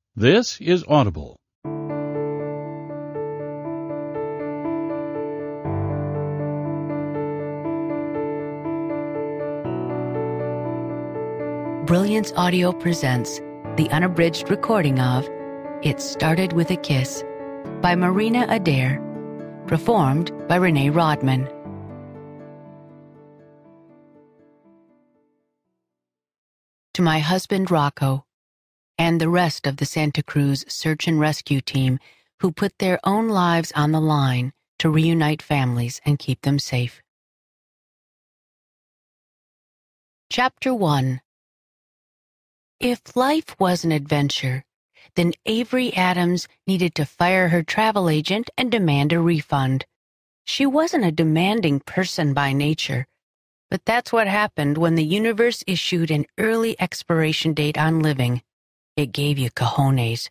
This is Audible. Brilliance Audio presents the unabridged recording of It Started With a Kiss by Marina Adair, performed by Renee Rodman. To my husband Rocco, and the rest of the Santa Cruz search and rescue team who put their own lives on the line to reunite families and keep them safe. Chapter 1. If life was an adventure, then Avery Adams needed to fire her travel agent and demand a refund. She wasn't a demanding person by nature, but that's what happened when the universe issued an early expiration date on living. It gave you cojones.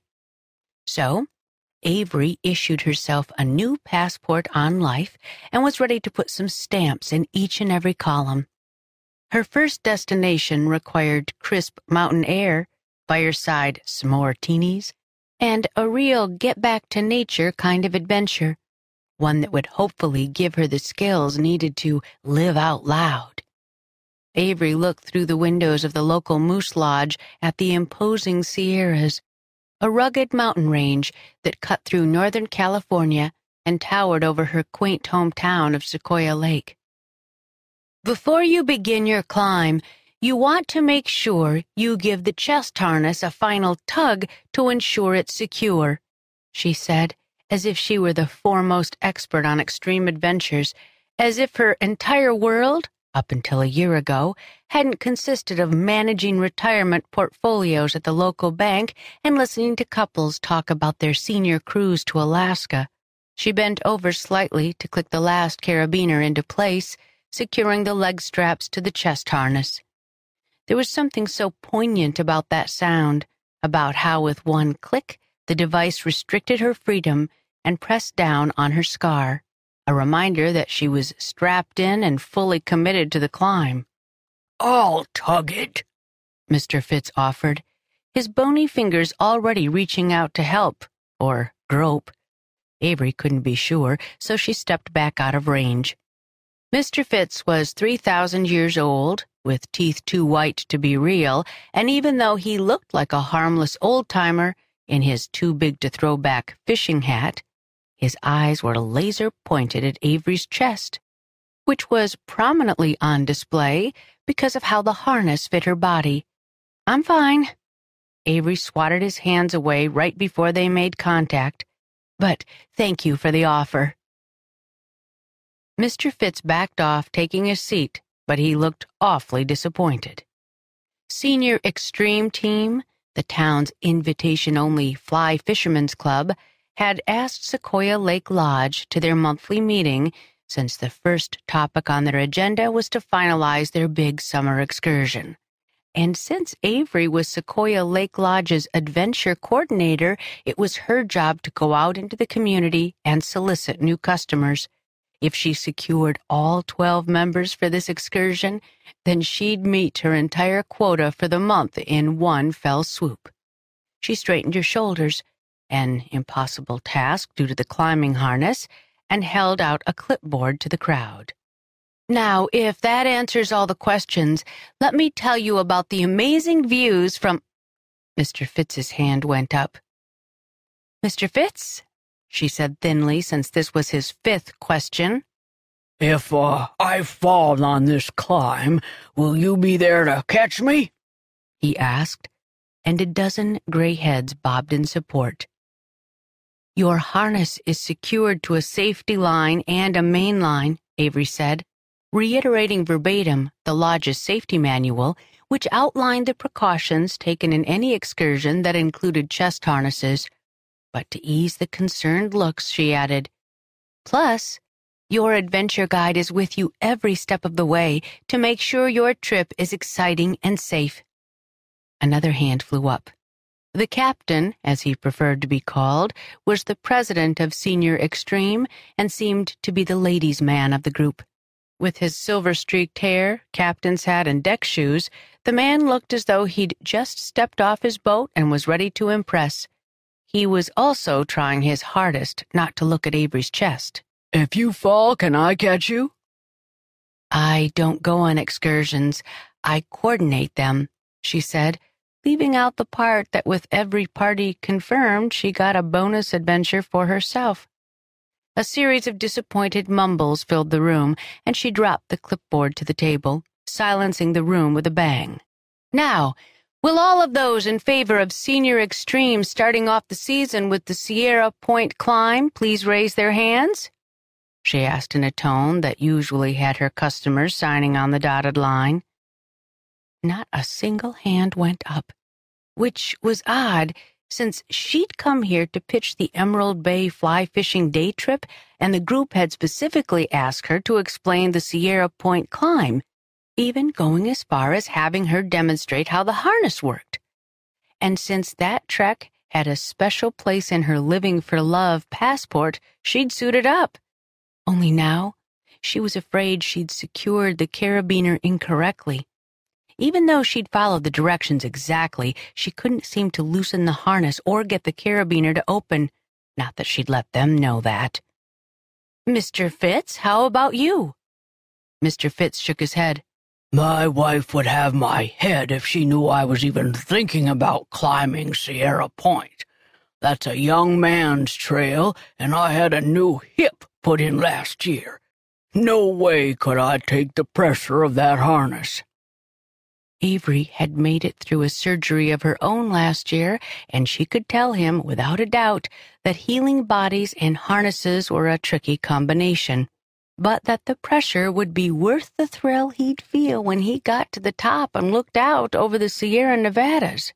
So, Avery issued herself a new passport on life and was ready to put some stamps in each and every column. Her first destination required crisp mountain air, fireside s'more-tinis, and a real get-back-to-nature kind of adventure, one that would hopefully give her the skills needed to live out loud. Avery looked through the windows of the local Moose Lodge at the imposing Sierras, a rugged mountain range that cut through Northern California and towered over her quaint hometown of Sequoia Lake. Before you begin your climb, you want to make sure you give the chest harness a final tug to ensure it's secure, she said, as if she were the foremost expert on extreme adventures, as if her entire world, up until a year ago, hadn't consisted of managing retirement portfolios at the local bank and listening to couples talk about their senior cruise to Alaska. She bent over slightly to click the last carabiner into place, securing the leg straps to the chest harness. There was something so poignant about that sound, about how with one click the device restricted her freedom and pressed down on her scar, a reminder that she was strapped in and fully committed to the climb. "I'll tug it," Mr. Fitz offered, his bony fingers already reaching out to help, or grope. Avery couldn't be sure, so she stepped back out of range. Mr. Fitz was 3,000 years old, with teeth too white to be real, and even though he looked like a harmless old-timer in his too-big-to-throw-back fishing hat, his eyes were laser-pointed at Avery's chest, which was prominently on display because of how the harness fit her body. "I'm fine." Avery swatted his hands away right before they made contact. "But thank you for the offer." Mr. Fitz backed off, taking his seat, but he looked awfully disappointed. Senior Extreme Team, the town's invitation-only fly fishermen's club, had asked Sequoia Lake Lodge to their monthly meeting since the first topic on their agenda was to finalize their big summer excursion. And since Avery was Sequoia Lake Lodge's adventure coordinator, it was her job to go out into the community and solicit new customers. If she secured all 12 members for this excursion, then she'd meet her entire quota for the month in one fell swoop. She straightened her shoulders, an impossible task due to the climbing harness, and held out a clipboard to the crowd. "Now, if that answers all the questions, let me tell you about the amazing views from—" Mr. Fitz's hand went up. "Mr. Fitz?" she said thinly, since this was his fifth question. "If I fall on this climb, will you be there to catch me?" he asked, and a dozen gray heads bobbed in support. "Your harness is secured to a safety line and a main line," Avery said, reiterating verbatim the lodge's safety manual, which outlined the precautions taken in any excursion that included chest harnesses. But to ease the concerned looks, she added, "Plus, your adventure guide is with you every step of the way to make sure your trip is exciting and safe." Another hand flew up. The captain, as he preferred to be called, was the president of Senior Extreme and seemed to be the ladies' man of the group. With his silver-streaked hair, captain's hat, and deck shoes, the man looked as though he'd just stepped off his boat and was ready to impress. He was also trying his hardest not to look at Avery's chest. "If you fall, can I catch you?" "I don't go on excursions. I coordinate them," she said, leaving out the part that with every party confirmed she got a bonus adventure for herself. A series of disappointed mumbles filled the room, and she dropped the clipboard to the table, silencing the room with a bang. "Now, will all of those in favor of Senior Extreme starting off the season with the Sierra Point climb please raise their hands?" she asked in a tone that usually had her customers signing on the dotted line. Not a single hand went up, which was odd, since she'd come here to pitch the Emerald Bay fly fishing day trip, and the group had specifically asked her to explain the Sierra Point climb, even going as far as having her demonstrate how the harness worked. And since that trek had a special place in her Living for Love passport, she'd suited up. Only now, she was afraid she'd secured the carabiner incorrectly. Even though she'd followed the directions exactly, she couldn't seem to loosen the harness or get the carabiner to open. Not that she'd let them know that. "Mr. Fitz, how about you?" Mr. Fitz shook his head. "My wife would have my head if she knew I was even thinking about climbing Sierra Point. That's a young man's trail, and I had a new hip put in last year. No way could I take the pressure of that harness." Avery had made it through a surgery of her own last year, and she could tell him, without a doubt, that healing bodies and harnesses were a tricky combination, but that the pressure would be worth the thrill he'd feel when he got to the top and looked out over the Sierra Nevadas.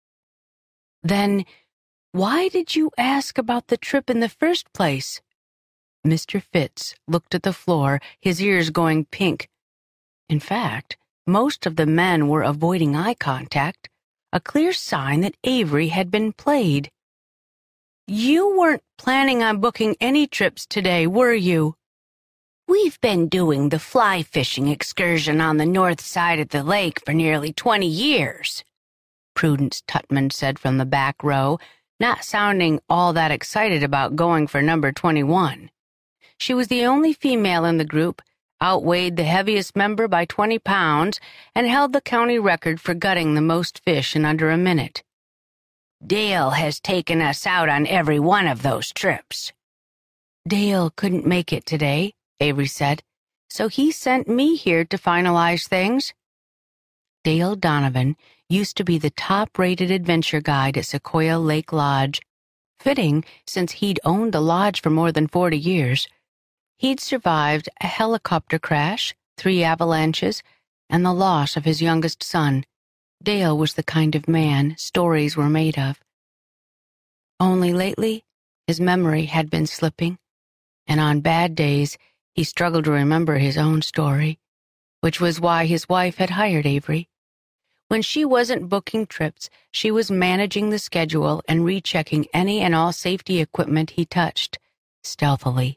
"Then, why did you ask about the trip in the first place?" Mr. Fitz looked at the floor, his ears going pink. In fact, most of the men were avoiding eye contact, a clear sign that Avery had been played. "You weren't planning on booking any trips today, were you?" "We've been doing the fly fishing excursion on the north side of the lake for nearly 20 years, Prudence Tutman said from the back row, not sounding all that excited about going for number 21. She was the only female in the group, outweighed the heaviest member by 20 pounds, and held the county record for gutting the most fish in under a minute. "Dale has taken us out on every one of those trips." "Dale couldn't make it today," Avery said, "so he sent me here to finalize things." Dale Donovan used to be the top-rated adventure guide at Sequoia Lake Lodge. Fitting, since he'd owned the lodge for more than 40 years. He'd survived a helicopter crash, 3 avalanches, and the loss of his youngest son. Dale was the kind of man stories were made of. Only lately, his memory had been slipping, and on bad days, he struggled to remember his own story, which was why his wife had hired Avery. When she wasn't booking trips, she was managing the schedule and rechecking any and all safety equipment he touched, stealthily.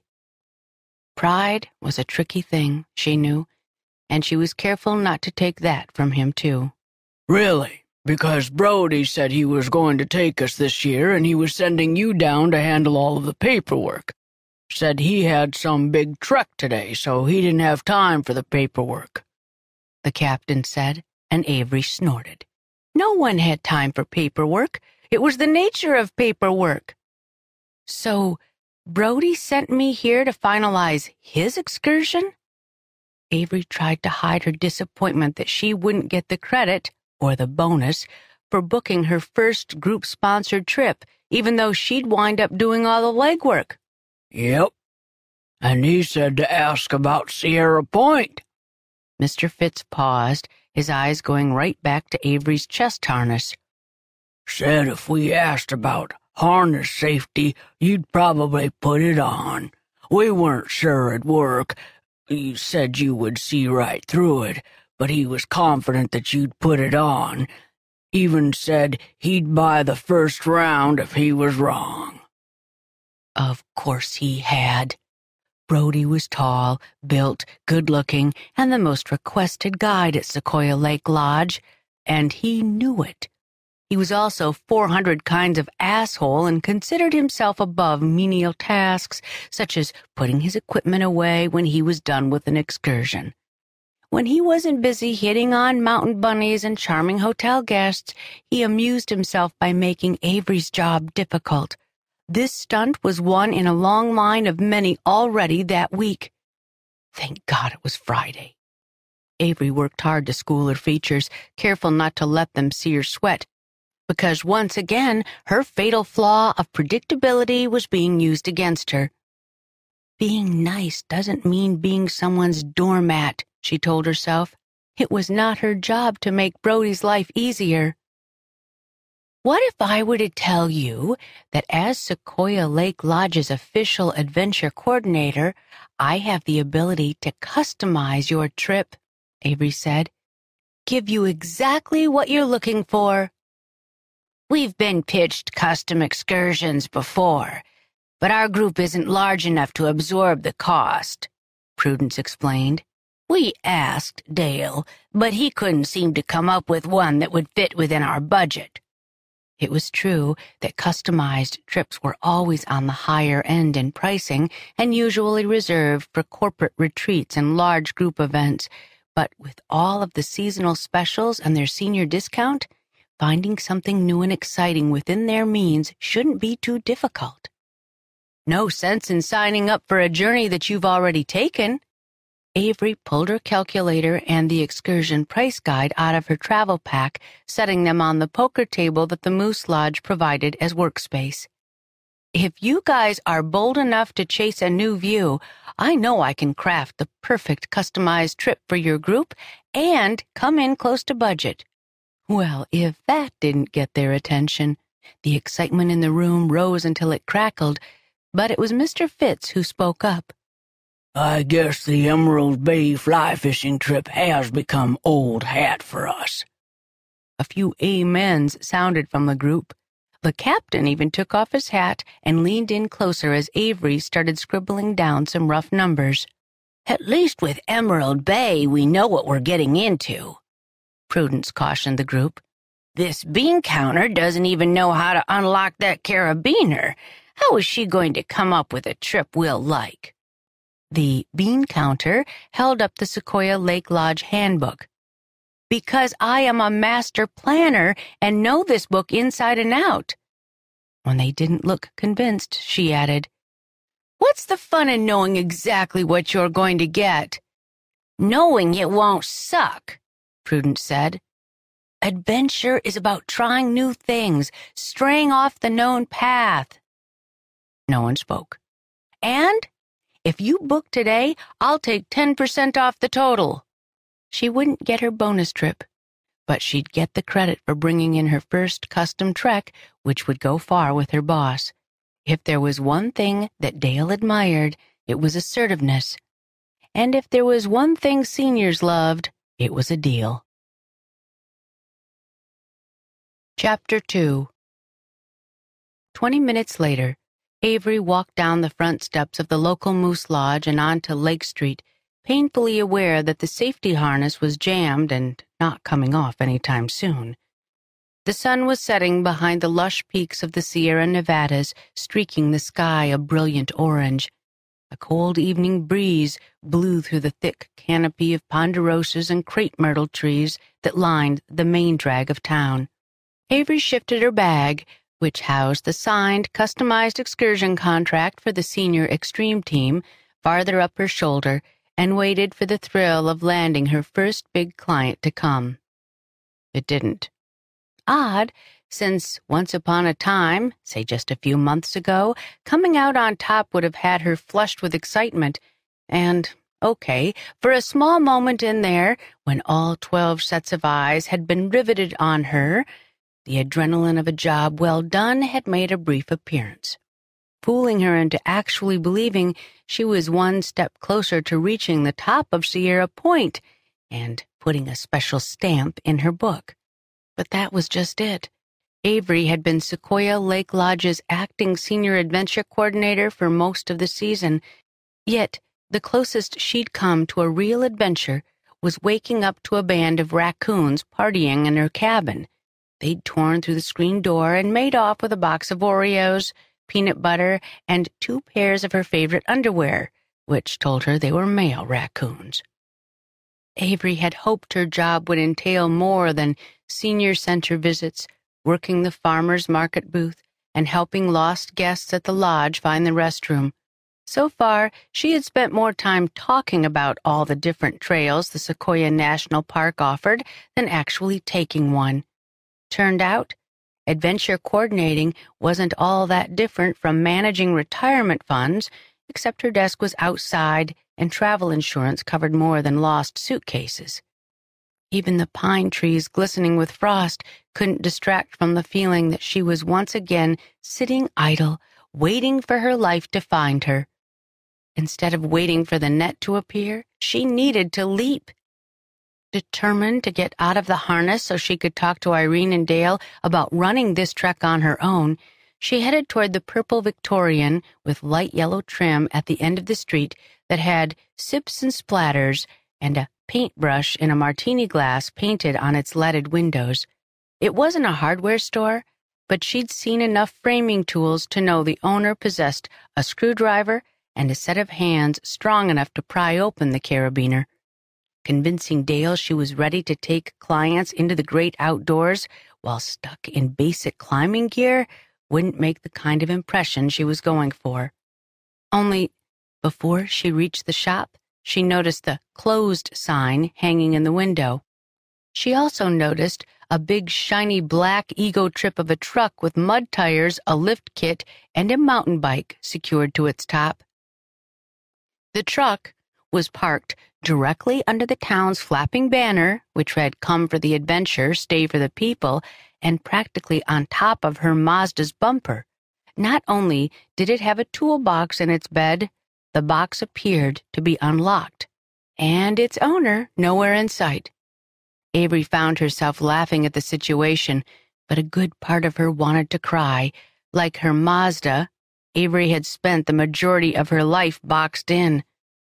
Pride was a tricky thing, she knew, and she was careful not to take that from him, too. "Really? Because Brody said he was going to take us this year, and he was sending you down to handle all of the paperwork. Said he had some big trek today, so he didn't have time for the paperwork," the captain said, and Avery snorted. No one had time for paperwork. It was the nature of paperwork. "So, Brody sent me here to finalize his excursion?" Avery tried to hide her disappointment that she wouldn't get the credit, or the bonus, for booking her first group-sponsored trip, even though she'd wind up doing all the legwork. "Yep. And he said to ask about Sierra Point." Mr. Fitz paused, his eyes going right back to Avery's chest harness. "Said if we asked about harness safety, you'd probably put it on. We weren't sure it'd work. He said you would see right through it, but he was confident that you'd put it on. Even said he'd buy the first round if he was wrong." Of course he had. Brody was tall, built, good-looking, and the most requested guide at Sequoia Lake Lodge, and he knew it. He was also 400 kinds of asshole and considered himself above menial tasks, such as putting his equipment away when he was done with an excursion. When he wasn't busy hitting on mountain bunnies and charming hotel guests, he amused himself by making Avery's job difficult. This stunt was one in a long line of many already that week. Thank God it was Friday. Avery worked hard to school her features, careful not to let them see her sweat, because once again her fatal flaw of predictability was being used against her. Being nice doesn't mean being someone's doormat, she told herself. It was not her job to make Brody's life easier. What if I were to tell you that as Sequoia Lake Lodge's official adventure coordinator, I have the ability to customize your trip, Avery said. Give you exactly what you're looking for. We've been pitched custom excursions before, but our group isn't large enough to absorb the cost, Prudence explained. We asked Dale, but he couldn't seem to come up with one that would fit within our budget. It was true that customized trips were always on the higher end in pricing and usually reserved for corporate retreats and large group events, but with all of the seasonal specials and their senior discount, finding something new and exciting within their means shouldn't be too difficult. No sense in signing up for a journey that you've already taken. Avery pulled her calculator and the excursion price guide out of her travel pack, setting them on the poker table that the Moose Lodge provided as workspace. If you guys are bold enough to chase a new view, I know I can craft the perfect customized trip for your group and come in close to budget. Well, if that didn't get their attention, the excitement in the room rose until it crackled, but it was Mr. Fitz who spoke up. I guess the Emerald Bay fly fishing trip has become old hat for us. A few amens sounded from the group. The captain even took off his hat and leaned in closer as Avery started scribbling down some rough numbers. At least with Emerald Bay, we know what we're getting into, Prudence cautioned the group. This bean counter doesn't even know how to unlock that carabiner. How is she going to come up with a trip we'll like? The bean counter held up the Sequoia Lake Lodge handbook. Because I am a master planner and know this book inside and out. When they didn't look convinced, she added, What's the fun in knowing exactly what you're going to get? Knowing it won't suck, Prudence said. Adventure is about trying new things, straying off the known path. No one spoke. And if you book today, I'll take 10% off the total. She wouldn't get her bonus trip, but she'd get the credit for bringing in her first custom trek, which would go far with her boss. If there was one thing that Dale admired, it was assertiveness. And if there was one thing seniors loved, it was a deal. Chapter 2. 20 minutes later, Avery walked down the front steps of the local Moose Lodge and onto Lake Street, painfully aware that the safety harness was jammed and not coming off any time soon. The sun was setting behind the lush peaks of the Sierra Nevadas, streaking the sky a brilliant orange. A cold evening breeze blew through the thick canopy of ponderosas and crepe myrtle trees that lined the main drag of town. Avery shifted her bag, which housed the signed, customized excursion contract for the senior extreme team, farther up her shoulder, and waited for the thrill of landing her first big client to come. It didn't. Odd, since once upon a time, say just a few months ago, coming out on top would have had her flushed with excitement, and, okay, for a small moment in there, when all 12 sets of eyes had been riveted on her, the adrenaline of a job well done had made a brief appearance, fooling her into actually believing she was one step closer to reaching the top of Sierra Point and putting a special stamp in her book. But that was just it. Avery had been Sequoia Lake Lodge's acting senior adventure coordinator for most of the season, Yet the closest she'd come to a real adventure was waking up to a band of raccoons partying in her cabin. They'd torn through the screen door and made off with a box of Oreos, peanut butter, and 2 pairs of her favorite underwear, which told her they were male raccoons. Avery had hoped her job would entail more than senior center visits, working the farmer's market booth, and helping lost guests at the lodge find the restroom. So far, she had spent more time talking about all the different trails the Sequoia National Park offered than actually taking one. Turned out, adventure coordinating wasn't all that different from managing retirement funds, except her desk was outside and travel insurance covered more than lost suitcases. Even the pine trees glistening with frost couldn't distract from the feeling that she was once again sitting idle, waiting for her life to find her. Instead of waiting for the net to appear, she needed to leap. Determined to get out of the harness so she could talk to Irene and Dale about running this trek on her own, she headed toward the purple Victorian with light yellow trim at the end of the street that had sips and splatters and a paintbrush in a martini glass painted on its leaded windows. It wasn't a hardware store, but she'd seen enough framing tools to know the owner possessed a screwdriver and a set of hands strong enough to pry open the carabiner. Convincing Dale she was ready to take clients into the great outdoors while stuck in basic climbing gear wouldn't make the kind of impression she was going for. Only, before she reached the shop, she noticed the closed sign hanging in the window. She also noticed a big shiny black ego trip of a truck with mud tires, a lift kit, and a mountain bike secured to its top. The truck was parked directly under the town's flapping banner, which read "Come for the adventure, stay for the people," and practically on top of her Mazda's bumper. Not only did it have a toolbox in its bed, the box appeared to be unlocked, and its owner nowhere in sight. Avery found herself laughing at the situation, but a good part of her wanted to cry. Like her Mazda, Avery had spent the majority of her life boxed in.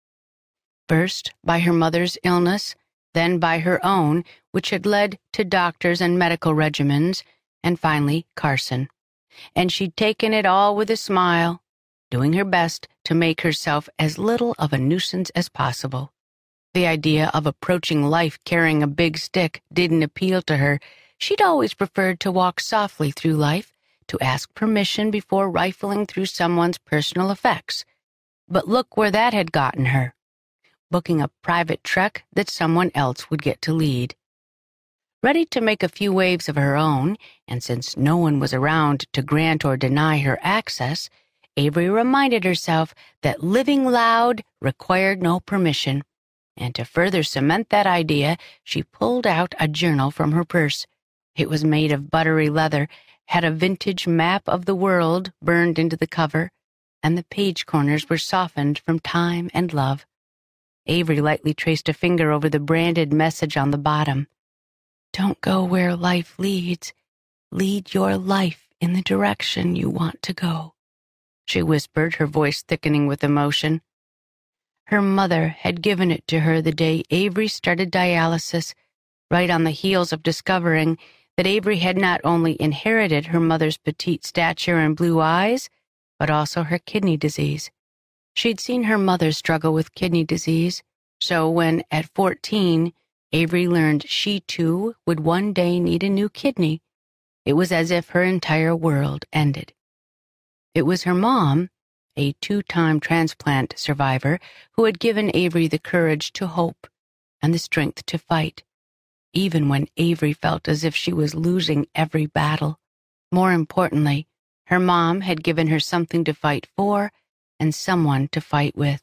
First by her mother's illness, then by her own, which had led to doctors and medical regimens, and finally Carson. And she'd taken it all with a smile, doing her best to make herself as little of a nuisance as possible. The idea of approaching life carrying a big stick didn't appeal to her. She'd always preferred to walk softly through life, to ask permission before rifling through someone's personal effects. But look where that had gotten her. Booking a private trek that someone else would get to lead. Ready to make a few waves of her own, and since no one was around to grant or deny her access, Avery reminded herself that living loud required no permission. And to further cement that idea, she pulled out a journal from her purse. It was made of buttery leather, had a vintage map of the world burned into the cover, and the page corners were softened from time and love. Avery lightly traced a finger over the branded message on the bottom. "Don't go where life leads. Lead your life in the direction you want to go," she whispered, her voice thickening with emotion. Her mother had given it to her the day Avery started dialysis, right on the heels of discovering that Avery had not only inherited her mother's petite stature and blue eyes, but also her kidney disease. She'd seen her mother struggle with kidney disease, so when, at 14, Avery learned she too would one day need a new kidney, it was as if her entire world ended. It was her mom, a 2-time transplant survivor, who had given Avery the courage to hope and the strength to fight, even when Avery felt as if she was losing every battle. More importantly, her mom had given her something to fight for and someone to fight with.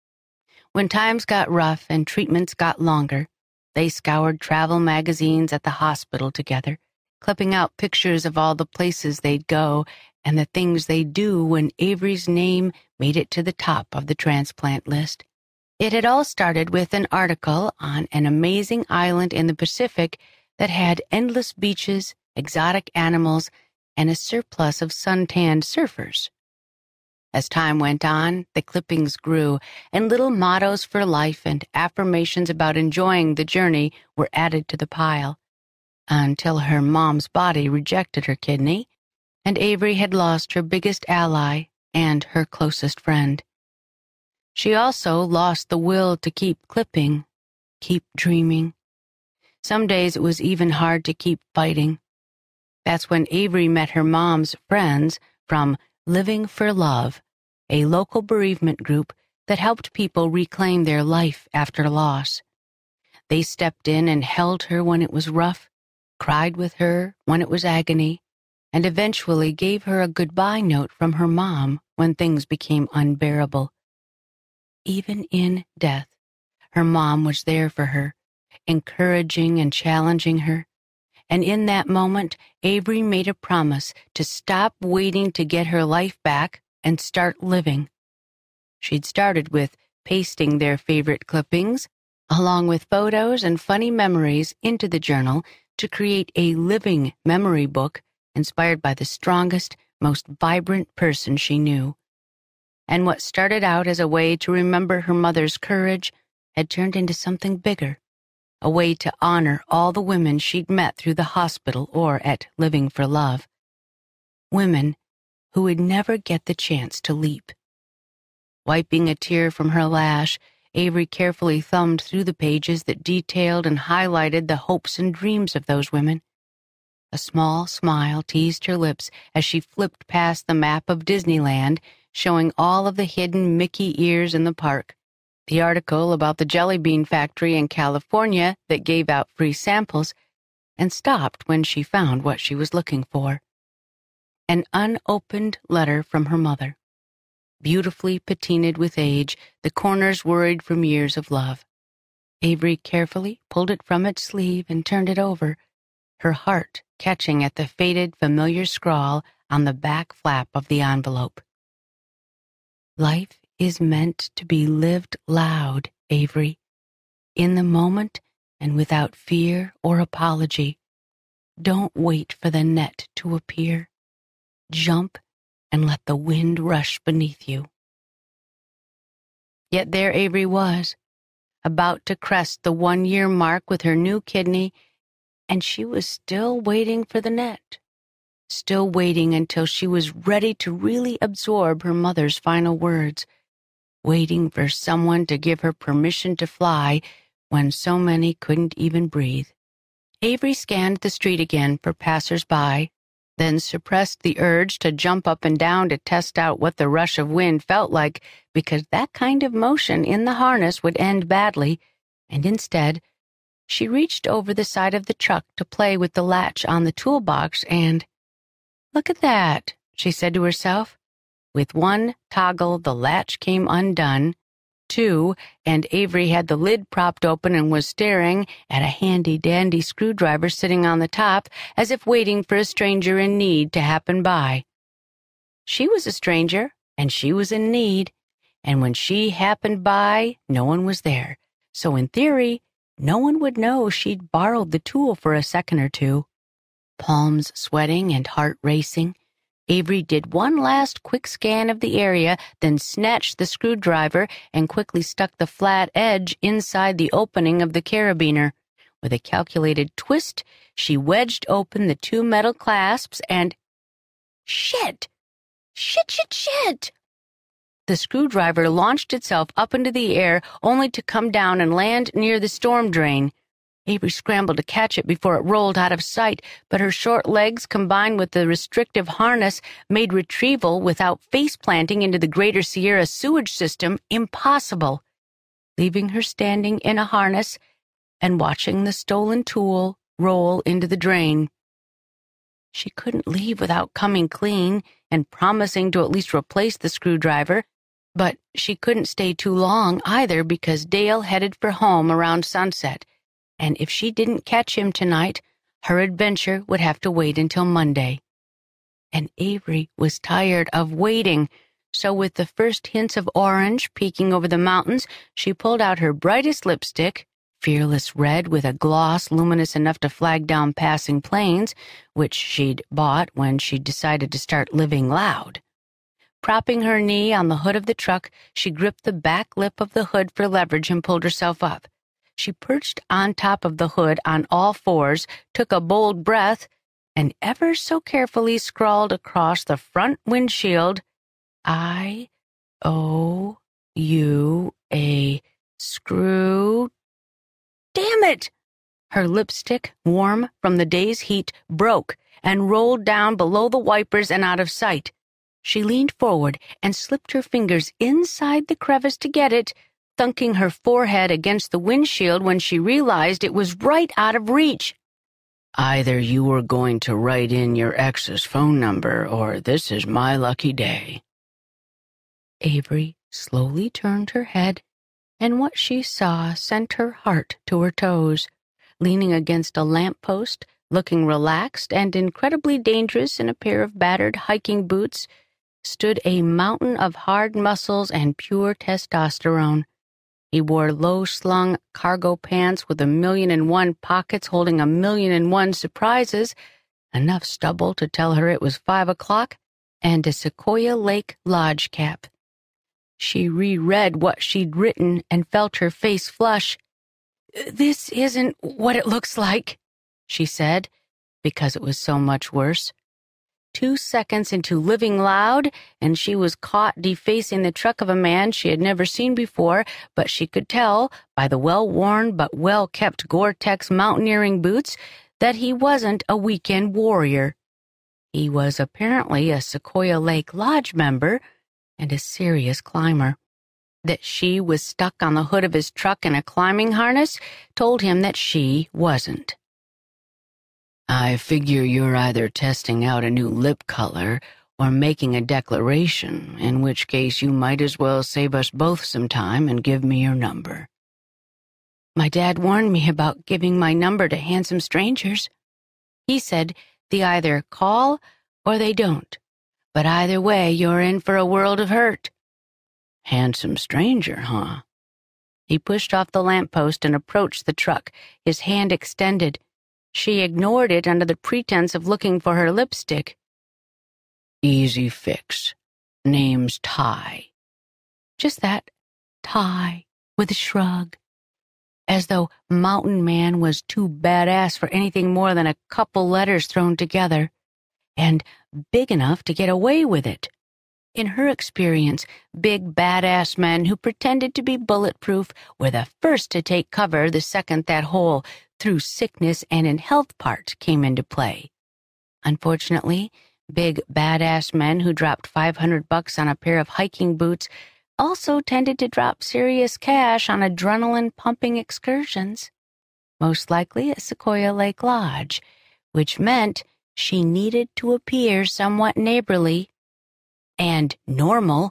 When times got rough and treatments got longer, they scoured travel magazines at the hospital together, clipping out pictures of all the places they'd go and the things they'd do when Avery's name made it to the top of the transplant list. It had all started with an article on an amazing island in the Pacific that had endless beaches, exotic animals, and a surplus of suntanned surfers. As time went on, the clippings grew, and little mottos for life and affirmations about enjoying the journey were added to the pile, until her mom's body rejected her kidney, and Avery had lost her biggest ally and her closest friend. She also lost the will to keep clipping, keep dreaming. Some days it was even hard to keep fighting. That's when Avery met her mom's friends from Living for Love, a local bereavement group that helped people reclaim their life after loss. They stepped in and held her when it was rough, cried with her when it was agony, and eventually gave her a goodbye note from her mom when things became unbearable. Even in death, her mom was there for her, encouraging and challenging her. And in that moment, Avery made a promise to stop waiting to get her life back and start living. She'd started with pasting their favorite clippings, along with photos and funny memories, into the journal to create a living memory book inspired by the strongest, most vibrant person she knew. And what started out as a way to remember her mother's courage had turned into something bigger, a way to honor all the women she'd met through the hospital or at Living for Love. Women who would never get the chance to leap. Wiping a tear from her lash, Avery carefully thumbed through the pages that detailed and highlighted the hopes and dreams of those women. A small smile teased her lips as she flipped past the map of Disneyland, showing all of the hidden Mickey ears in the park, the article about the jelly bean factory in California that gave out free samples, and stopped when she found what she was looking for. An unopened letter from her mother. Beautifully patinaed with age, the corners worried from years of love. Avery carefully pulled it from its sleeve and turned it over, her heart catching at the faded, familiar scrawl on the back flap of the envelope. Life is meant to be lived loud, Avery, in the moment and without fear or apology. Don't wait for the net to appear. Jump and let the wind rush beneath you. Yet there Avery was, about to crest the 1-year mark with her new kidney, and she was still waiting for the net. Still waiting until she was ready to really absorb her mother's final words, waiting for someone to give her permission to fly when so many couldn't even breathe. Avery scanned the street again for passers-by, then suppressed the urge to jump up and down to test out what the rush of wind felt like, because that kind of motion in the harness would end badly, and instead, she reached over the side of the truck to play with the latch on the toolbox and, "Look at that," she said to herself. With one toggle, the latch came undone. 2, and Avery had the lid propped open and was staring at a handy-dandy screwdriver sitting on the top, as if waiting for a stranger in need to happen by. She was a stranger, and she was in need, and when she happened by, no one was there, so in theory, no one would know she'd borrowed the tool for a second or two. Palms sweating and heart racing, Avery did one last quick scan of the area, then snatched the screwdriver and quickly stuck the flat edge inside the opening of the carabiner. With a calculated twist, she wedged open the 2 metal clasps and— Shit! Shit, shit, shit! The screwdriver launched itself up into the air, only to come down and land near the storm drain. Avery scrambled to catch it before it rolled out of sight, but her short legs, combined with the restrictive harness, made retrieval without face-planting into the Greater Sierra sewage system impossible, leaving her standing in a harness and watching the stolen tool roll into the drain. She couldn't leave without coming clean and promising to at least replace the screwdriver, but she couldn't stay too long either because Dale headed for home around sunset, and if she didn't catch him tonight, her adventure would have to wait until Monday. And Avery was tired of waiting, so with the first hints of orange peeking over the mountains, she pulled out her brightest lipstick, fearless red with a gloss luminous enough to flag down passing planes, which she'd bought when she decided to start living loud. Propping her knee on the hood of the truck, she gripped the back lip of the hood for leverage and pulled herself up. She perched on top of the hood on all fours, took a bold breath, and ever so carefully scrawled across the front windshield, I-O-U-A screw. Damn it! Her lipstick, warm from the day's heat, broke and rolled down below the wipers and out of sight. She leaned forward and slipped her fingers inside the crevice to get it, thunking her forehead against the windshield when she realized it was right out of reach. Either you were going to write in your ex's phone number, or this is my lucky day. Avery slowly turned her head, and what she saw sent her heart to her toes. Leaning against a lamppost, looking relaxed and incredibly dangerous in a pair of battered hiking boots, stood a mountain of hard muscles and pure testosterone. He wore low-slung cargo pants with 1,000,001 pockets holding 1,000,001 surprises, enough stubble to tell her it was 5 o'clock, and a Sequoia Lake Lodge cap. She reread what she'd written and felt her face flush. "This isn't what it looks like," she said, because it was so much worse. 2 seconds into living loud, and she was caught defacing the truck of a man she had never seen before, but she could tell, by the well-worn but well-kept Gore-Tex mountaineering boots, that he wasn't a weekend warrior. He was apparently a Sequoia Lake Lodge member and a serious climber. That she was stuck on the hood of his truck in a climbing harness told him that she wasn't. I figure you're either testing out a new lip color or making a declaration, in which case you might as well save us both some time and give me your number. My dad warned me about giving my number to handsome strangers. He said they either call or they don't, but either way you're in for a world of hurt. Handsome stranger, huh? He pushed off the lamppost and approached the truck, his hand extended. She ignored it under the pretense of looking for her lipstick. Easy fix. Name's Ty. Just that, Ty, with a shrug. As though Mountain Man was too badass for anything more than a couple letters thrown together, and big enough to get away with it. In her experience, big badass men who pretended to be bulletproof were the first to take cover the second that whole through sickness and in health part came into play. Unfortunately, big badass men who dropped $500 on a pair of hiking boots also tended to drop serious cash on adrenaline-pumping excursions, most likely at Sequoia Lake Lodge, which meant she needed to appear somewhat neighborly and normal.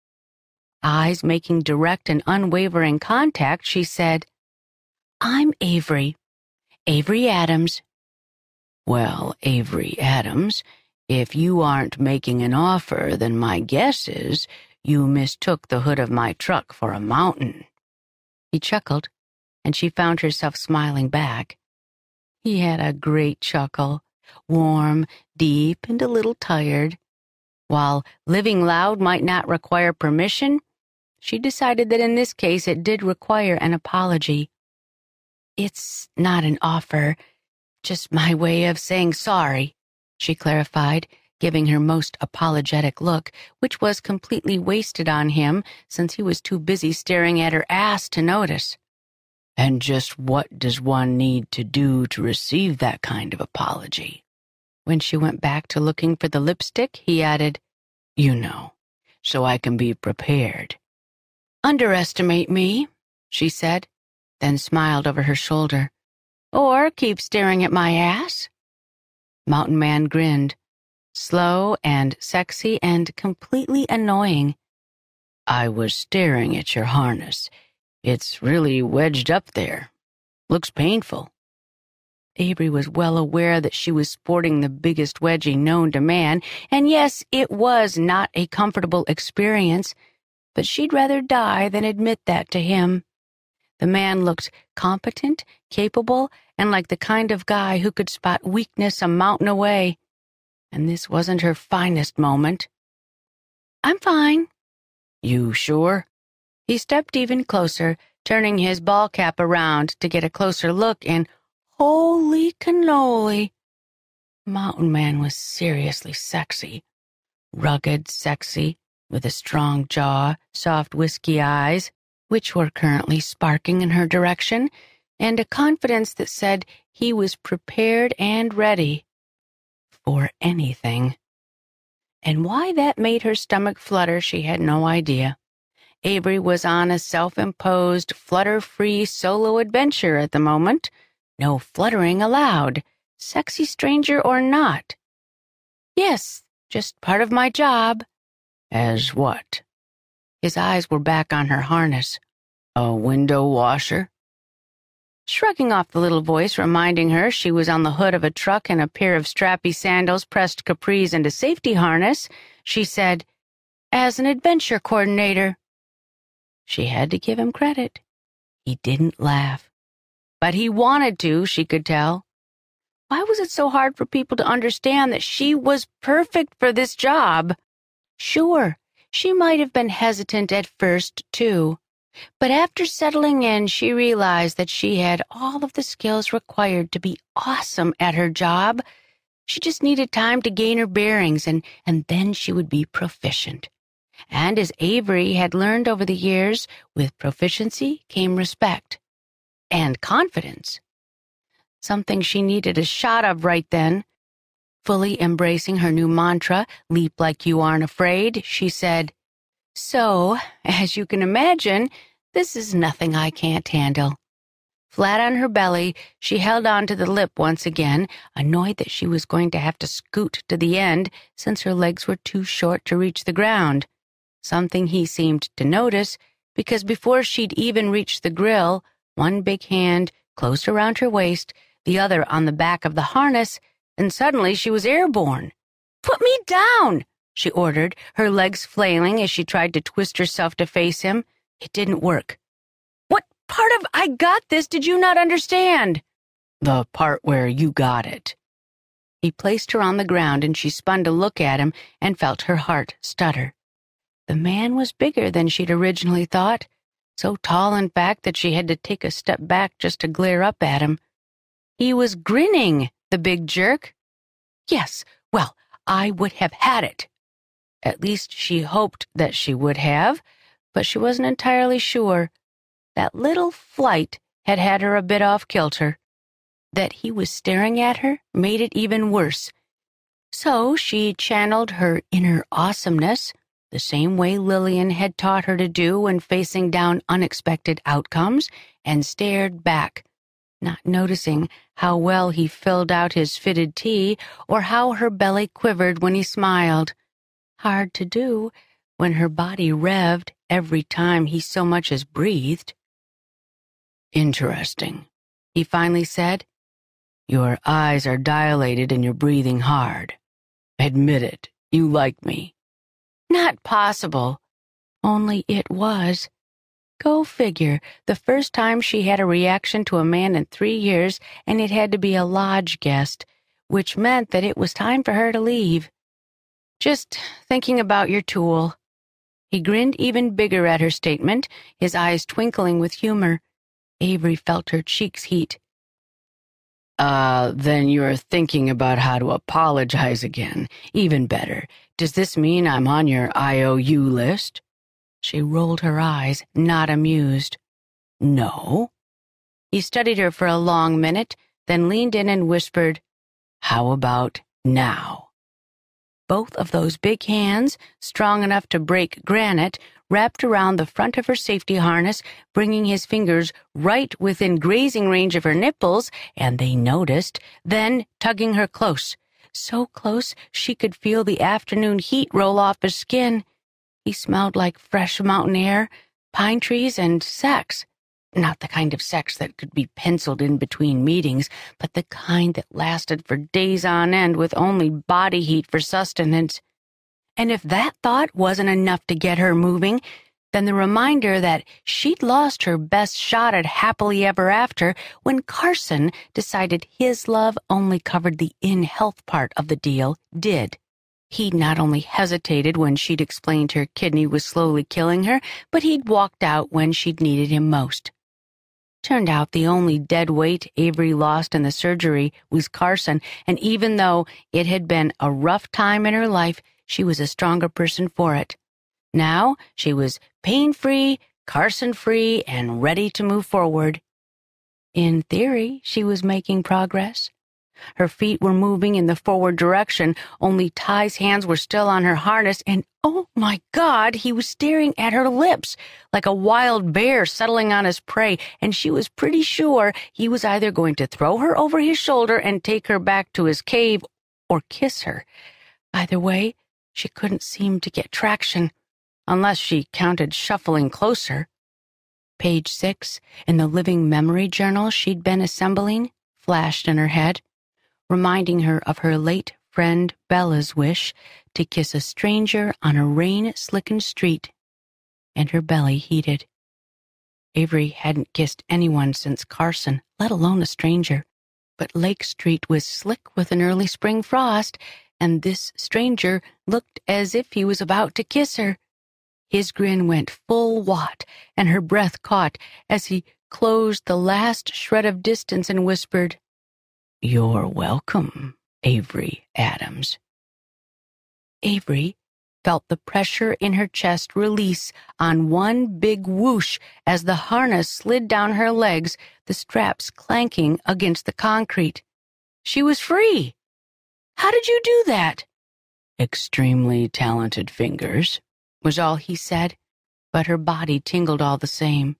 Eyes making direct and unwavering contact, she said, "I'm Avery. Avery Adams." Well, Avery Adams, if you aren't making an offer, then my guess is you mistook the hood of my truck for a mountain. He chuckled, and she found herself smiling back. He had a great chuckle, warm, deep, and a little tired. While living loud might not require permission, she decided that in this case it did require an apology. "It's not an offer, just my way of saying sorry," she clarified, giving her most apologetic look, which was completely wasted on him since he was too busy staring at her ass to notice. And just what does one need to do to receive that kind of apology? When she went back to looking for the lipstick, he added, "You know, so I can be prepared." "Underestimate me," she said, then smiled over her shoulder. "Or keep staring at my ass." Mountain Man grinned, slow and sexy and completely annoying. "I was staring at your harness. It's really wedged up there. Looks painful." Avery was well aware that she was sporting the biggest wedgie known to man, and yes, it was not a comfortable experience, but she'd rather die than admit that to him. The man looked competent, capable, and like the kind of guy who could spot weakness a mountain away. And this wasn't her finest moment. I'm fine. You sure? He stepped even closer, turning his ball cap around to get a closer look, and holy cannoli! Mountain Man was seriously sexy. Rugged, sexy, with a strong jaw, soft whiskey eyes, which were currently sparking in her direction, and a confidence that said he was prepared and ready for anything. And why that made her stomach flutter, she had no idea. Avery was on a self-imposed, flutter-free solo adventure at the moment. No fluttering allowed, sexy stranger or not. Yes, just part of my job. As what? His eyes were back on her harness. A window washer? Shrugging off the little voice, reminding her she was on the hood of a truck in a pair of strappy sandals, pressed capris, and a safety harness, she said, as an adventure coordinator. She had to give him credit. He didn't laugh. But he wanted to, she could tell. Why was it so hard for people to understand that she was perfect for this job? Sure, she might have been hesitant at first, too. But after settling in, she realized that she had all of the skills required to be awesome at her job. She just needed time to gain her bearings, and then she would be proficient. And as Avery had learned over the years, with proficiency came respect. And confidence. Something she needed a shot of right then. Fully embracing her new mantra, leap like you aren't afraid, she said, So, as you can imagine, this is nothing I can't handle. Flat on her belly, she held on to the lip once again, annoyed that she was going to have to scoot to the end since her legs were too short to reach the ground. Something he seemed to notice, because before she'd even reached the grill, one big hand closed around her waist, the other on the back of the harness, and suddenly she was airborne. "Put me down!" she ordered, her legs flailing as she tried to twist herself to face him. It didn't work. "What part of 'I got this' did you not understand?" "The part where you got it." He placed her on the ground, and she spun to look at him and felt her heart stutter. The man was bigger than she'd originally thought, so tall, in fact, that she had to take a step back just to glare up at him. He was grinning, the big jerk. Yes, well, I would have had it. At least she hoped that she would have, but she wasn't entirely sure. That little flight had had her a bit off kilter. That he was staring at her made it even worse. So she channeled her inner awesomeness, the same way Lillian had taught her to do when facing down unexpected outcomes, and stared back, not noticing how well he filled out his fitted tee or how her belly quivered when he smiled. Hard to do when her body revved every time he so much as breathed. "Interesting," he finally said. "Your eyes are dilated and you're breathing hard. Admit it, you like me." Not possible. Only it was. Go figure, the first time she had a reaction to a man in 3 years, and it had to be a lodge guest, which meant that it was time for her to leave. "Just thinking about your tool." He grinned even bigger at her statement, his eyes twinkling with humor. Avery felt her cheeks heat. Then you're thinking about how to apologize again. Even better. Does this mean I'm on your IOU list?" She rolled her eyes, not amused. "No." He studied her for a long minute, then leaned in and whispered, "How about now?" Both of those big hands, strong enough to break granite, wrapped around the front of her safety harness, bringing his fingers right within grazing range of her nipples, and they noticed, then tugging her close, so close she could feel the afternoon heat roll off his skin. He smelled like fresh mountain air, pine trees, and sex. Not the kind of sex that could be penciled in between meetings, but the kind that lasted for days on end with only body heat for sustenance. And if that thought wasn't enough to get her moving, then the reminder that she'd lost her best shot at happily ever after when Carson decided his love only covered the in-health part of the deal did. He'd not only hesitated when she'd explained her kidney was slowly killing her, but he'd walked out when she'd needed him most. Turned out the only dead weight Avery lost in the surgery was Carson, and even though it had been a rough time in her life, she was a stronger person for it. Now she was pain-free, Carson-free, and ready to move forward. In theory, she was making progress. Her feet were moving in the forward direction, only Ty's hands were still on her harness, and oh my God, he was staring at her lips like a wild bear settling on his prey, and she was pretty sure he was either going to throw her over his shoulder and take her back to his cave or kiss her. Either way, she couldn't seem to get traction, unless she counted shuffling closer. Page 6, in the living memory journal she'd been assembling, flashed in her head, reminding her of her late friend Bella's wish to kiss a stranger on a rain-slickened street, and her belly heated. Avery hadn't kissed anyone since Carson, let alone a stranger, but Lake Street was slick with an early spring frost, and this stranger looked as if he was about to kiss her. His grin went full watt, and her breath caught as he closed the last shred of distance and whispered, "You're welcome, Avery Adams." Avery felt the pressure in her chest release on one big whoosh as the harness slid down her legs, the straps clanking against the concrete. She was free. "How did you do that?" "Extremely talented fingers," was all he said, but her body tingled all the same.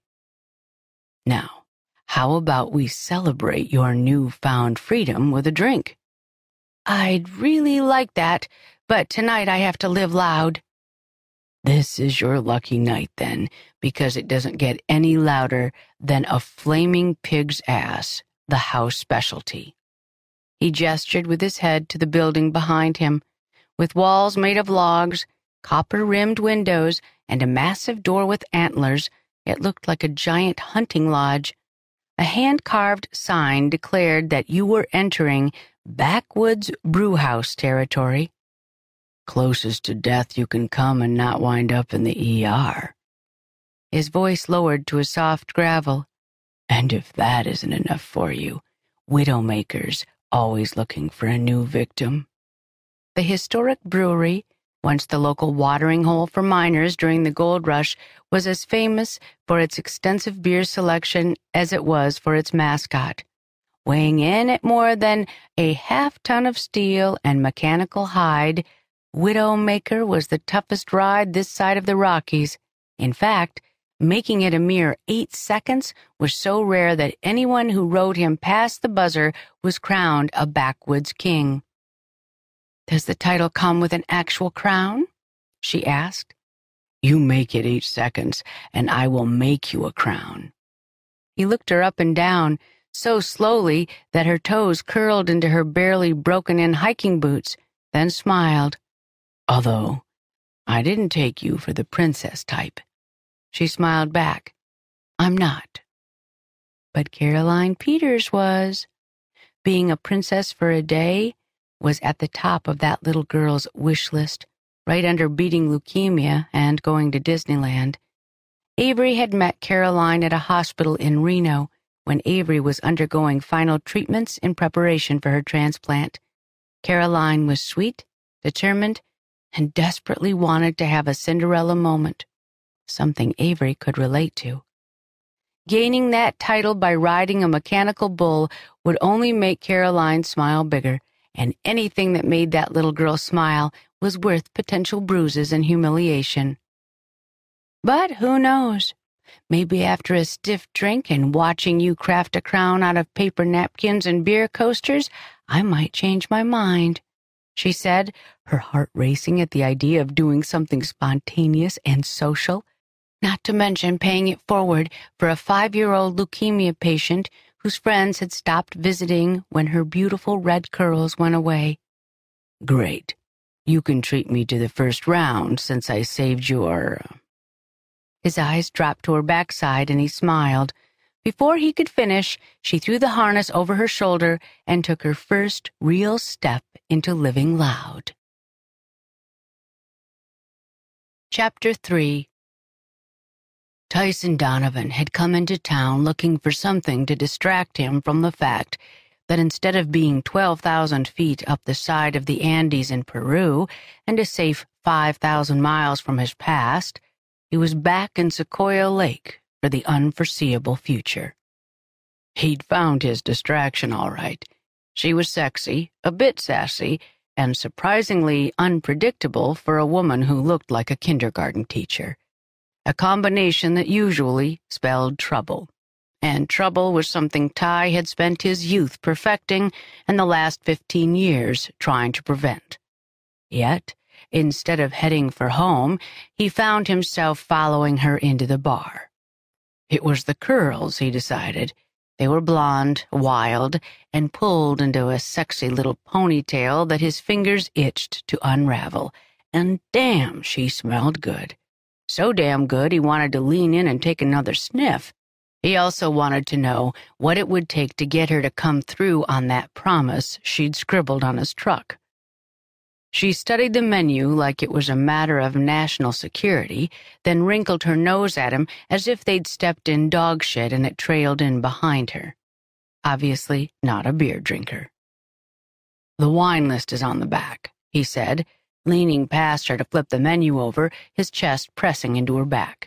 "Now, how about we celebrate your newfound freedom with a drink?" "I'd really like that, but tonight I have to live loud." "This is your lucky night, then, because it doesn't get any louder than a flaming pig's ass, the house specialty." He gestured with his head to the building behind him, with walls made of logs, copper-rimmed windows, and a massive door with antlers. It looked like a giant hunting lodge. A hand-carved sign declared that you were entering backwoods brewhouse territory. "Closest to death you can come and not wind up in the ER." His voice lowered to a soft gravel. "And if that isn't enough for you, widowmakers always looking for a new victim." The historic brewery, once the local watering hole for miners during the gold rush, was as famous for its extensive beer selection as it was for its mascot. Weighing in at more than a half-ton of steel and mechanical hide, Widowmaker was the toughest ride this side of the Rockies. In fact, making it a mere 8 seconds was so rare that anyone who rode him past the buzzer was crowned a backwoods king. "Does the title come with an actual crown?" she asked. "You make it 8 seconds, and I will make you a crown." He looked her up and down, so slowly that her toes curled into her barely broken-in hiking boots, then smiled. "Although, I didn't take you for the princess type." She smiled back. "I'm not." But Caroline Peters was. Being a princess for a day was at the top of that little girl's wish list, right under beating leukemia and going to Disneyland. Avery had met Caroline at a hospital in Reno when Avery was undergoing final treatments in preparation for her transplant. Caroline was sweet, determined, and desperately wanted to have a Cinderella moment, something Avery could relate to. Gaining that title by riding a mechanical bull would only make Caroline smile bigger, and anything that made that little girl smile was worth potential bruises and humiliation. But who knows? Maybe after a stiff drink and watching you craft a crown out of paper napkins and beer coasters, I might change my mind, she said, her heart racing at the idea of doing something spontaneous and social, not to mention paying it forward for a 5-year-old leukemia patient whose friends had stopped visiting when her beautiful red curls went away. "Great. You can treat me to the first round since I saved your..." His eyes dropped to her backside and he smiled. Before he could finish, she threw the harness over her shoulder and took her first real step into living loud. Chapter 3. Tyson Donovan had come into town looking for something to distract him from the fact that instead of being 12,000 feet up the side of the Andes in Peru and a safe 5,000 miles from his past, he was back in Sequoia Lake for the unforeseeable future. He'd found his distraction all right. She was sexy, a bit sassy, and surprisingly unpredictable for a woman who looked like a kindergarten teacher. A combination that usually spelled trouble. And trouble was something Ty had spent his youth perfecting and the last 15 years trying to prevent. Yet, instead of heading for home, he found himself following her into the bar. It was the curls, he decided. They were blonde, wild, and pulled into a sexy little ponytail that his fingers itched to unravel. And damn, she smelled good. So damn good he wanted to lean in and take another sniff. He also wanted to know what it would take to get her to come through on that promise she'd scribbled on his truck. She studied the menu like it was a matter of national security, then wrinkled her nose at him as if they'd stepped in dog shit and it trailed in behind her. Obviously not a beer drinker. "The wine list is on the back," he said, leaning past her to flip the menu over, his chest pressing into her back.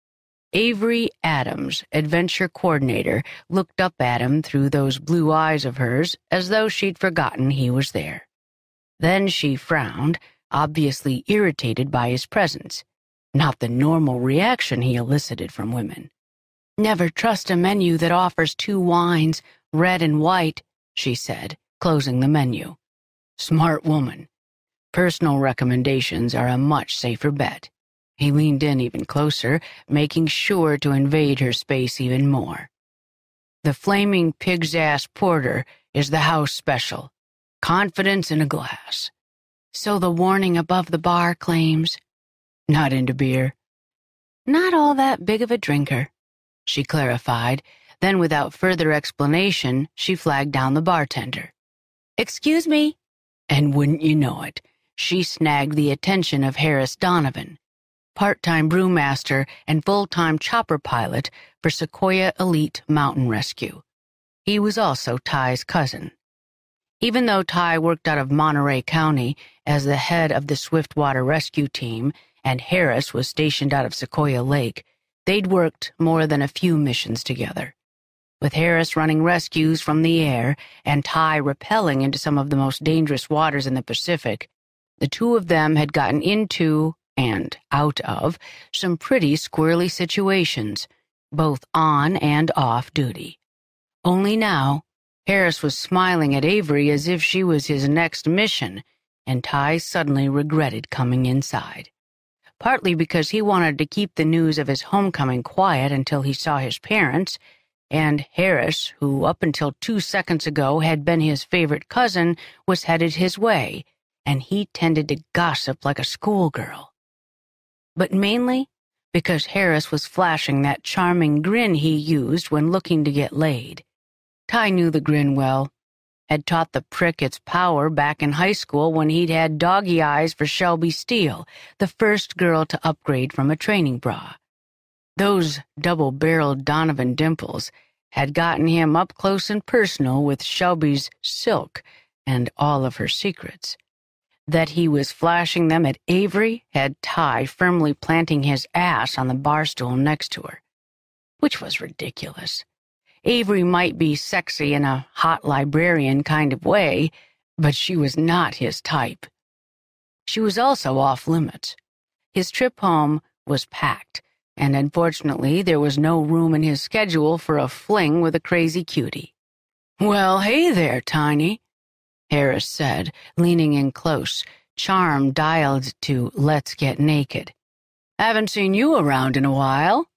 Avery Adams, adventure coordinator, looked up at him through those blue eyes of hers as though she'd forgotten he was there. Then she frowned, obviously irritated by his presence, not the normal reaction he elicited from women. "Never trust a menu that offers 2 wines, red and white," she said, closing the menu. "Smart woman. Personal recommendations are a much safer bet." He leaned in even closer, making sure to invade her space even more. "The Flaming Pig's Ass Porter is the house special. Confidence in a glass." "So the warning above the bar claims?" "Not into beer." "Not all that big of a drinker," she clarified. Then, without further explanation, she flagged down the bartender. "Excuse me." And wouldn't you know it, she snagged the attention of Harris Donovan, part-time brewmaster and full-time chopper pilot for Sequoia Elite Mountain Rescue. He was also Ty's cousin. Even though Ty worked out of Monterey County as the head of the Swiftwater Rescue Team and Harris was stationed out of Sequoia Lake, they'd worked more than a few missions together. With Harris running rescues from the air and Ty rappelling into some of the most dangerous waters in the Pacific, the two of them had gotten into and out of some pretty squirrely situations, both on and off duty. Only now, Harris was smiling at Avery as if she was his next mission, and Ty suddenly regretted coming inside. Partly because he wanted to keep the news of his homecoming quiet until he saw his parents, and Harris, who up until 2 seconds ago had been his favorite cousin, was headed his way, and he tended to gossip like a schoolgirl. But mainly because Harris was flashing that charming grin he used when looking to get laid. Ty knew the grin well, had taught the prick its power back in high school when he'd had doggy eyes for Shelby Steele, the first girl to upgrade from a training bra. Those double-barreled Donovan dimples had gotten him up close and personal with Shelby's silk and all of her secrets. That he was flashing them at Avery had Ty firmly planting his ass on the bar stool next to her, which was ridiculous. Avery might be sexy in a hot librarian kind of way, but she was not his type. She was also off-limits. His trip home was packed, and unfortunately there was no room in his schedule for a fling with a crazy cutie. "Well, hey there, Tiny," Harris said, leaning in close, charm dialed to "Let's Get Naked." "Haven't seen you around in a while."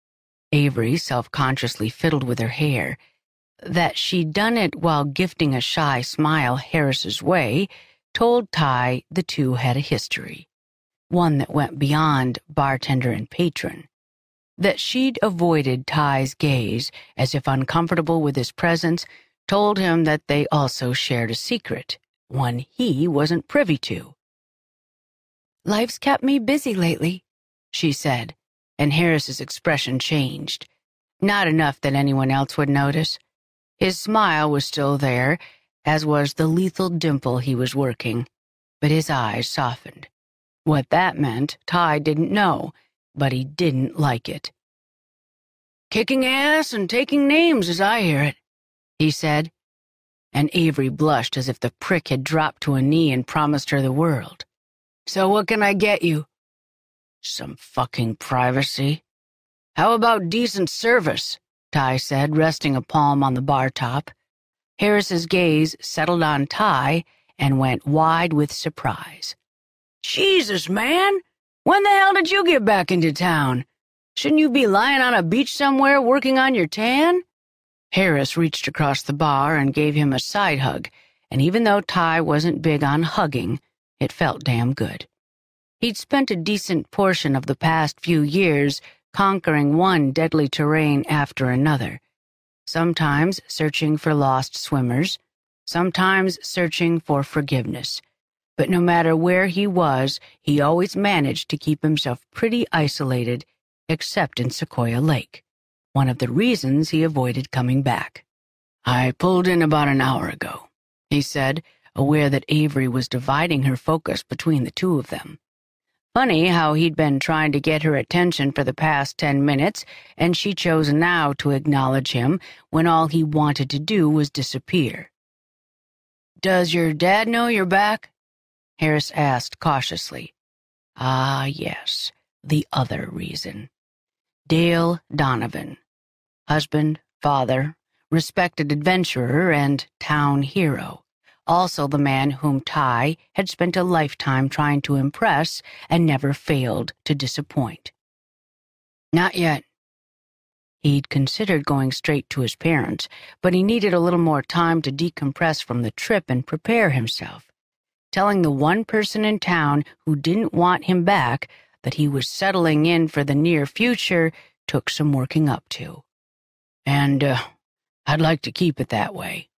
Avery self-consciously fiddled with her hair. That she'd done it while gifting a shy smile Harris's way told Ty the two had a history, one that went beyond bartender and patron. That she'd avoided Ty's gaze as if uncomfortable with his presence told him that they also shared a secret, one he wasn't privy to. "Life's kept me busy lately," she said, and Harris's expression changed. Not enough that anyone else would notice. His smile was still there, as was the lethal dimple he was working, but his eyes softened. What that meant, Ty didn't know, but he didn't like it. "Kicking ass and taking names as I hear it," he said, and Avery blushed as if the prick had dropped to a knee and promised her the world. "So what can I get you?" "Some fucking privacy." "How about decent service?" Ty said, resting a palm on the bar top. Harris's gaze settled on Ty and went wide with surprise. "Jesus, man! When the hell did you get back into town? Shouldn't you be lying on a beach somewhere working on your tan?" Harris reached across the bar and gave him a side hug, and even though Ty wasn't big on hugging, it felt damn good. He'd spent a decent portion of the past few years conquering one deadly terrain after another, sometimes searching for lost swimmers, sometimes searching for forgiveness. But no matter where he was, he always managed to keep himself pretty isolated, except in Sequoia Lake, one of the reasons he avoided coming back. "I pulled in about an hour ago," he said, aware that Avery was dividing her focus between the two of them. Funny how he'd been trying to get her attention for the past 10 minutes, and she chose now to acknowledge him when all he wanted to do was disappear. "Does your dad know you're back?" Harris asked cautiously. Ah, yes, the other reason. Dale Donovan. Husband, father, respected adventurer, and town hero. Also the man whom Ty had spent a lifetime trying to impress and never failed to disappoint. "Not yet." He'd considered going straight to his parents, but he needed a little more time to decompress from the trip and prepare himself. Telling the one person in town who didn't want him back that he was settling in for the near future took some working up to. "And, I'd like to keep it that way."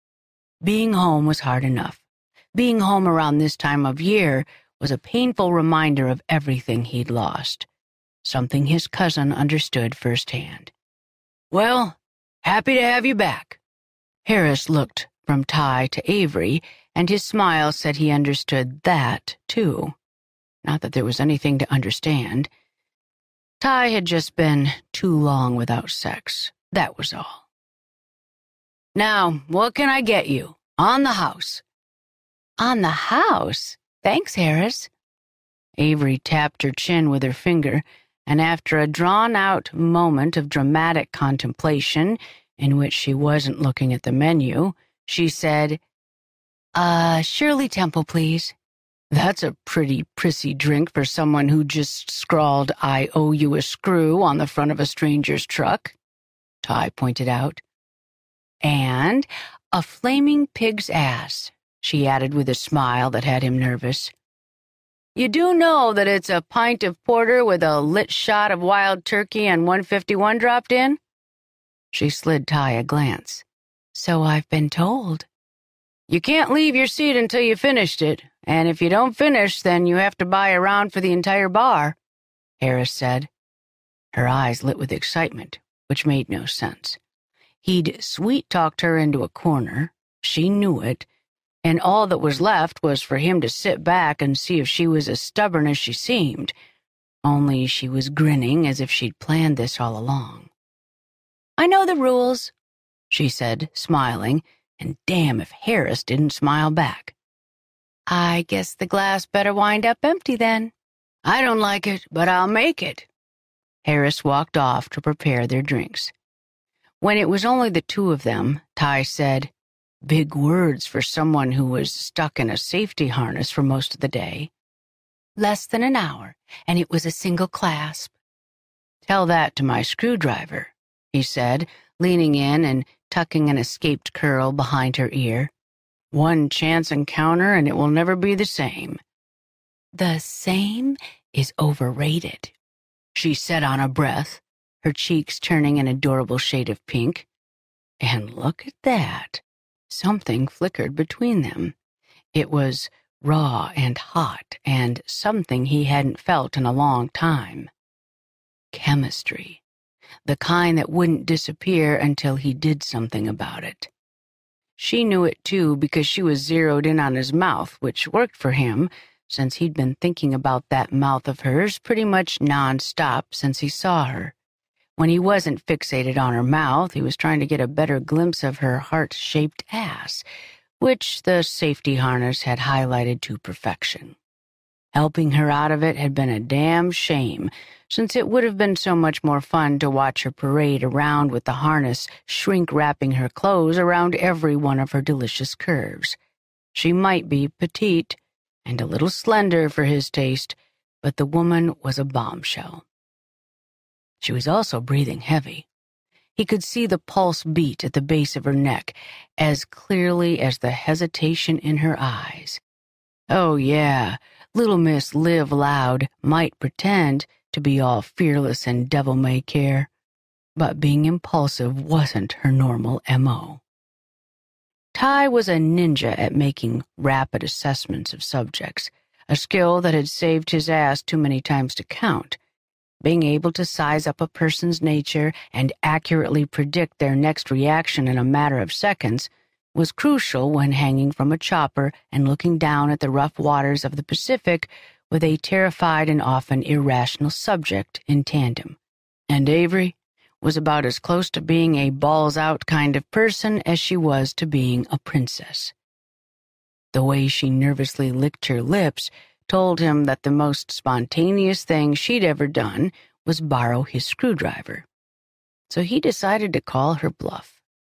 Being home was hard enough. Being home around this time of year was a painful reminder of everything he'd lost, something his cousin understood firsthand. "Well, happy to have you back." Harris looked from Ty to Avery, and his smile said he understood that, too. Not that there was anything to understand. Ty had just been too long without sex, that was all. "Now, what can I get you? On the house." "On the house? Thanks, Harris." Avery tapped her chin with her finger, and after a drawn-out moment of dramatic contemplation, in which she wasn't looking at the menu, she said, Shirley Temple, please." "That's a pretty prissy drink for someone who just scrawled 'I owe you a screw' on the front of a stranger's truck," Ty pointed out. "And a flaming pig's ass," she added with a smile that had him nervous. "You do know that it's a pint of porter with a lit shot of wild turkey and 151 dropped in?" She slid Ty a glance. "So I've been told." "You can't leave your seat until you finished it, and if you don't finish, then you have to buy a round for the entire bar," Harris said. Her eyes lit with excitement, which made no sense. He'd sweet-talked her into a corner, she knew it, and all that was left was for him to sit back and see if she was as stubborn as she seemed, only she was grinning as if she'd planned this all along. "I know the rules," she said, smiling, and damn if Harris didn't smile back. "I guess the glass better wind up empty then." "I don't like it, but I'll make it." Harris walked off to prepare their drinks. When it was only the two of them, Ty said, "Big words for someone who was stuck in a safety harness for most of the day." "Less than an hour, and it was a single clasp." "Tell that to my screwdriver," he said, leaning in and tucking an escaped curl behind her ear. "One chance encounter and it will never be the same." "The same is overrated," she said on a breath, her cheeks turning an adorable shade of pink. And look at that. Something flickered between them. It was raw and hot, and something he hadn't felt in a long time. Chemistry. The kind that wouldn't disappear until he did something about it. She knew it too because she was zeroed in on his mouth, which worked for him, since he'd been thinking about that mouth of hers pretty much non-stop since he saw her. When he wasn't fixated on her mouth, he was trying to get a better glimpse of her heart-shaped ass, which the safety harness had highlighted to perfection. Helping her out of it had been a damn shame, since it would have been so much more fun to watch her parade around with the harness shrink-wrapping her clothes around every one of her delicious curves. She might be petite and a little slender for his taste, but the woman was a bombshell. She was also breathing heavy. He could see the pulse beat at the base of her neck as clearly as the hesitation in her eyes. Oh yeah, little Miss Live Loud might pretend to be all fearless and devil-may-care, but being impulsive wasn't her normal M.O. Ty was a ninja at making rapid assessments of subjects, a skill that had saved his ass too many times to count. Being able to size up a person's nature and accurately predict their next reaction in a matter of seconds was crucial when hanging from a chopper and looking down at the rough waters of the Pacific with a terrified and often irrational subject in tandem. And Avery was about as close to being a balls-out kind of person as she was to being a princess. The way she nervously licked her lips told him that the most spontaneous thing she'd ever done was borrow his screwdriver. So he decided to call her bluff.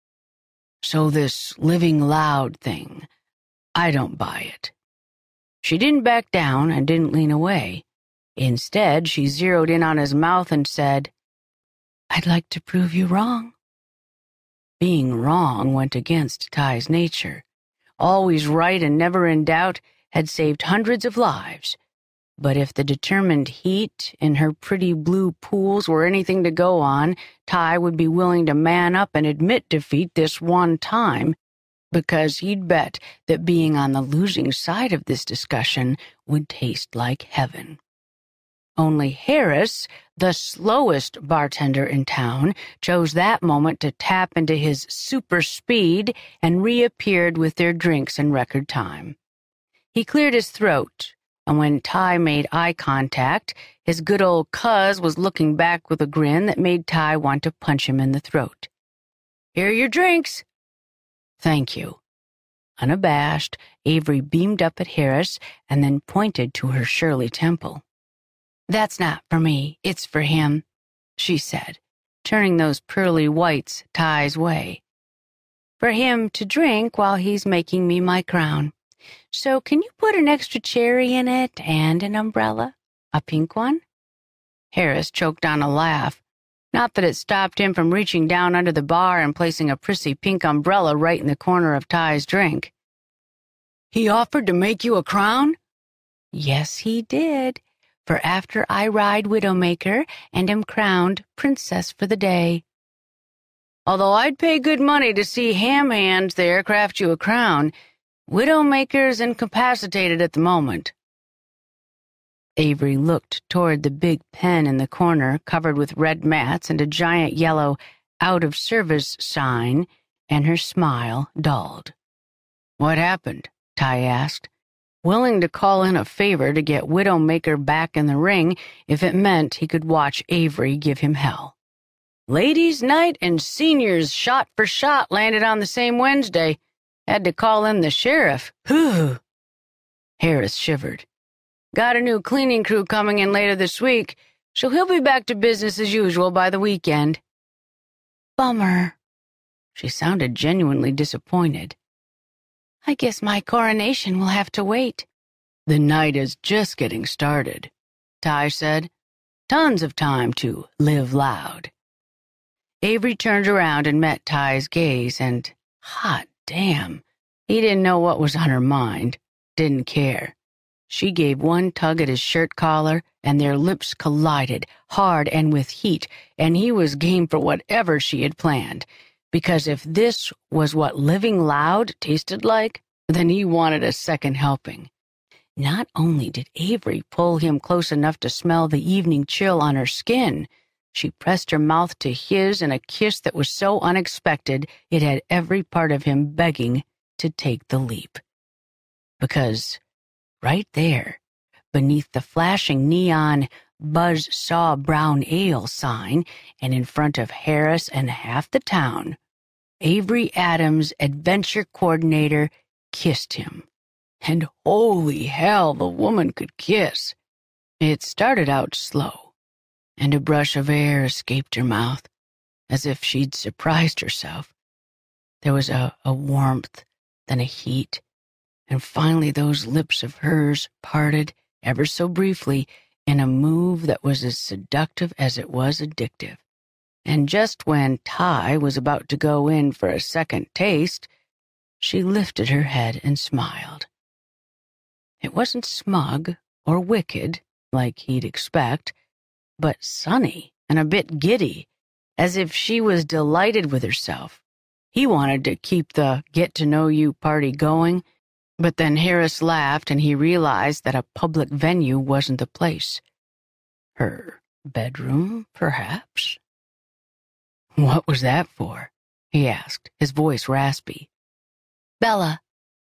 So this living loud thing, I don't buy it. She didn't back down and didn't lean away. Instead, she zeroed in on his mouth and said, I'd like to prove you wrong. Being wrong went against Ty's nature. Always right and never in doubt had saved hundreds of lives. But if the determined heat in her pretty blue pools were anything to go on, Ty would be willing to man up and admit defeat this one time, because he'd bet that being on the losing side of this discussion would taste like heaven. Only Harris, the slowest bartender in town, chose that moment to tap into his super speed and reappeared with their drinks in record time. He cleared his throat, and when Ty made eye contact, his good old cuz was looking back with a grin that made Ty want to punch him in the throat. Here are your drinks. Thank you. Unabashed, Avery beamed up at Harris and then pointed to her Shirley Temple. That's not for me, it's for him, she said, turning those pearly whites Ty's way. For him to drink while he's making me my crown. So can you put an extra cherry in it and an umbrella? A pink one? Harris choked on a laugh. Not that it stopped him from reaching down under the bar and placing a prissy pink umbrella right in the corner of Ty's drink. He offered to make you a crown? Yes, he did. For after I ride Widowmaker and am crowned princess for the day. Although I'd pay good money to see Ham Hands there craft you a crown, Widowmaker's incapacitated at the moment. Avery looked toward the big pen in the corner covered with red mats and a giant yellow out-of-service sign, and her smile dulled. What happened? Ty asked, willing to call in a favor to get Widowmaker back in the ring if it meant he could watch Avery give him hell. Ladies' night and seniors shot for shot landed on the same Wednesday. Had to call in the sheriff. Whew. Harris shivered. Got a new cleaning crew coming in later this week, so he'll be back to business as usual by the weekend. Bummer. She sounded genuinely disappointed. I guess my coronation will have to wait. The night is just getting started, Ty said. Tons of time to live loud. Avery turned around and met Ty's gaze, and, hot damn, he didn't know what was on her mind, didn't care. She gave one tug at his shirt collar, and their lips collided, hard and with heat, and he was game for whatever she had planned. Because if this was what living loud tasted like, then he wanted a second helping. Not only did Avery pull him close enough to smell the evening chill on her skin, she pressed her mouth to his in a kiss that was so unexpected it had every part of him begging to take the leap. Because right there, beneath the flashing neon Buzz Saw Brown Ale sign and in front of Harris and half the town, Avery Adams, adventure coordinator, kissed him. And holy hell, the woman could kiss. It started out slow, and a brush of air escaped her mouth, as if she'd surprised herself. There was a warmth, then a heat, and finally those lips of hers parted ever so briefly in a move that was as seductive as it was addictive. And just when Ty was about to go in for a second taste, she lifted her head and smiled. It wasn't smug or wicked, like he'd expect, but sunny and a bit giddy, as if she was delighted with herself. He wanted to keep the get-to-know-you party going, but then Harris laughed and he realized that a public venue wasn't the place. Her bedroom, perhaps? What was that for? He asked, his voice raspy. Bella.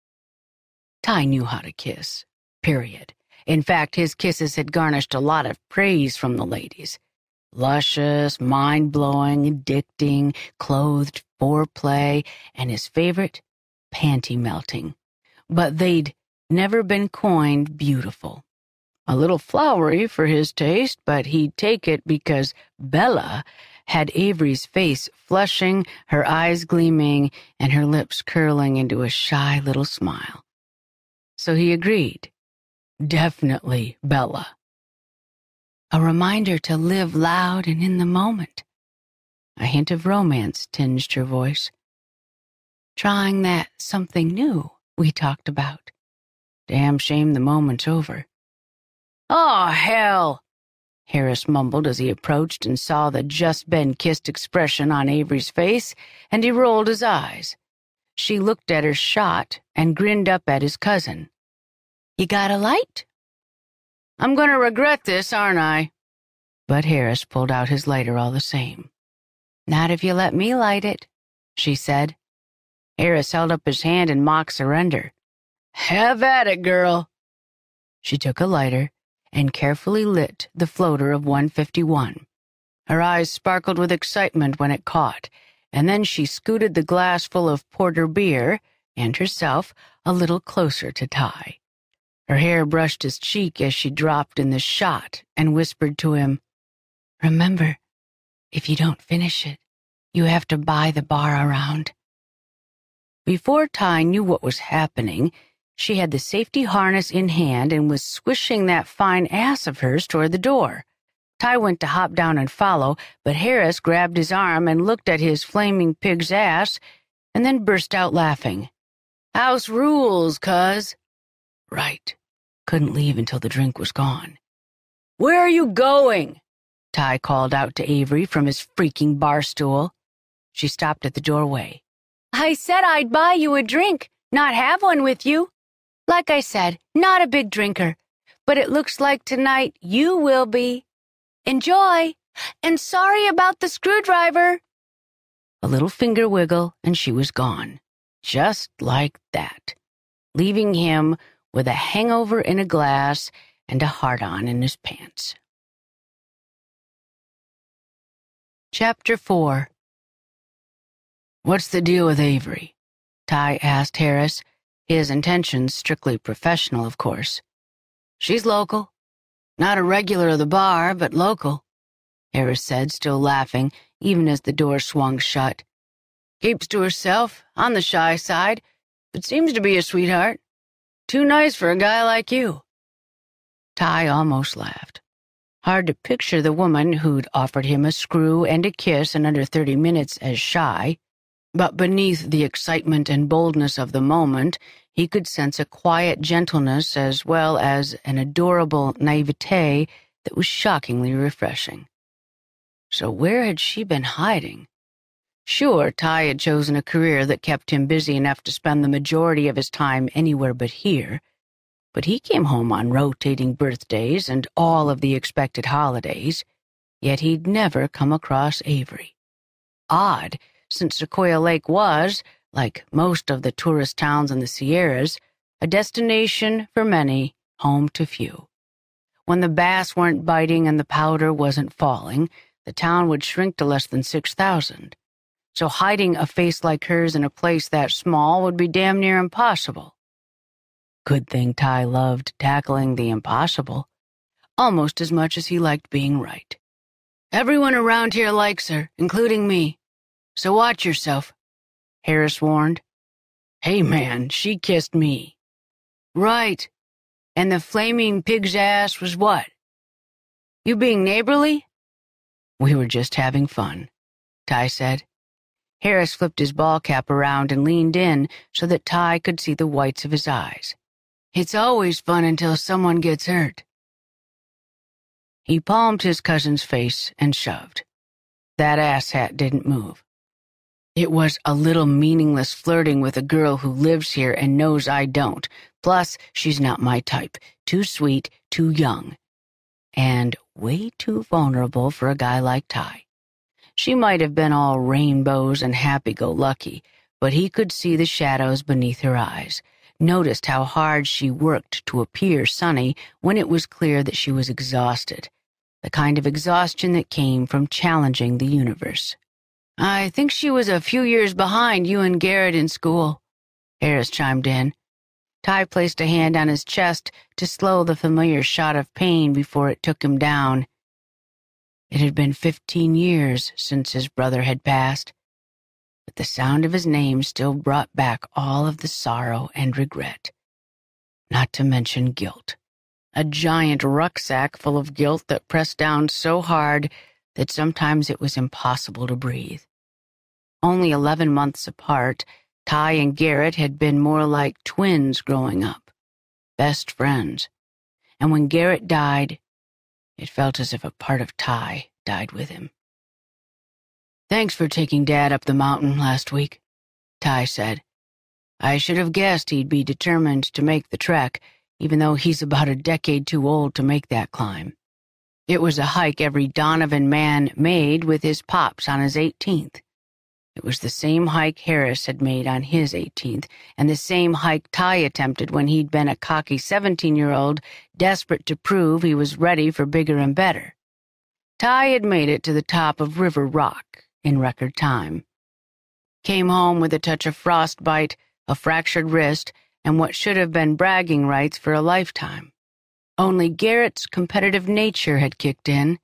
Ty knew how to kiss, period. In fact, his kisses had garnished a lot of praise from the ladies. Luscious, mind-blowing, addicting, clothed foreplay, and his favorite, panty-melting. But they'd never been coined beautiful. A little flowery for his taste, but he'd take it because Bella had Avery's face flushing, her eyes gleaming, and her lips curling into a shy little smile. So he agreed. Definitely Bella. A reminder to live loud and in the moment. A hint of romance tinged her voice. Trying that something new we talked about. Damn shame the moment's over. Oh, hell! Harris mumbled as he approached and saw the just-been-kissed expression on Avery's face, and he rolled his eyes. She looked at her shot and grinned up at his cousin. You got a light? I'm going to regret this, aren't I? But Harris pulled out his lighter all the same. Not if you let me light it, she said. Harris held up his hand in mock surrender. Have at it, girl. She took a lighter and carefully lit the floater of 151. Her eyes sparkled with excitement when it caught, and then she scooted the glass full of porter beer, and herself, a little closer to Ty. Her hair brushed his cheek as she dropped in the shot and whispered to him, Remember, if you don't finish it, you have to buy the bar around. Before Ty knew what was happening, she had the safety harness in hand and was swishing that fine ass of hers toward the door. Ty went to hop down and follow, but Harris grabbed his arm and looked at his flaming pig's ass and then burst out laughing. House rules, cuz. Right. Couldn't leave until the drink was gone. Where are you going? Ty called out to Avery from his freaking bar stool. She stopped at the doorway. I said I'd buy you a drink, not have one with you. Like I said, not a big drinker, but it looks like tonight you will be. Enjoy, and sorry about the screwdriver. A little finger wiggle, and she was gone, just like that, leaving him with a hangover in a glass and a heart-on in his pants. Chapter 4. What's the deal with Avery? Ty asked Harris, his intentions strictly professional, of course. She's local. Not a regular of the bar, but local, Harris said, still laughing, even as the door swung shut. Keeps to herself, on the shy side, but seems to be a sweetheart. Too nice for a guy like you. Ty almost laughed. Hard to picture the woman who'd offered him a screw and a kiss in under 30 minutes as shy, but beneath the excitement and boldness of the moment, he could sense a quiet gentleness as well as an adorable naivete that was shockingly refreshing. So where had she been hiding? Sure, Ty had chosen a career that kept him busy enough to spend the majority of his time anywhere but here, but he came home on rotating birthdays and all of the expected holidays, yet he'd never come across Avery. Odd, since Sequoia Lake was, like most of the tourist towns in the Sierras, a destination for many, home to few. When the bass weren't biting and the powder wasn't falling, the town would shrink to less than 6,000. So hiding a face like hers in a place that small would be damn near impossible. Good thing Ty loved tackling the impossible, almost as much as he liked being right. Everyone around here likes her, including me. So watch yourself, Harris warned. Hey man, she kissed me. Right. And the flaming pig's ass was what? You being neighborly? We were just having fun, Ty said. Harris flipped his ball cap around and leaned in so that Ty could see the whites of his eyes. It's always fun until someone gets hurt. He palmed his cousin's face and shoved. That asshat didn't move. It was a little meaningless flirting with a girl who lives here and knows I don't. Plus, she's not my type. Too sweet, too young. And way too vulnerable for a guy like Ty. She might have been all rainbows and happy-go-lucky, but he could see the shadows beneath her eyes, noticed how hard she worked to appear sunny when it was clear that she was exhausted, the kind of exhaustion that came from challenging the universe. I think she was a few years behind you and Garrett in school, Harris chimed in. Ty placed a hand on his chest to slow the familiar shot of pain before it took him down. It had been 15 years since his brother had passed, but the sound of his name still brought back all of the sorrow and regret. Not to mention guilt. A giant rucksack full of guilt that pressed down so hard that sometimes it was impossible to breathe. Only 11 months apart, Ty and Garrett had been more like twins growing up, best friends. And when Garrett died, it felt as if a part of Ty died with him. Thanks for taking Dad up the mountain last week, Ty said. I should have guessed he'd be determined to make the trek, even though he's about a decade too old to make that climb. It was a hike every Donovan man made with his pops on his 18th. It was the same hike Harris had made on his 18th, and the same hike Ty attempted when he'd been a cocky 17-year-old, desperate to prove he was ready for bigger and better. Ty had made it to the top of River Rock in record time. Came home with a touch of frostbite, a fractured wrist, and what should have been bragging rights for a lifetime. Only Garrett's competitive nature had kicked in,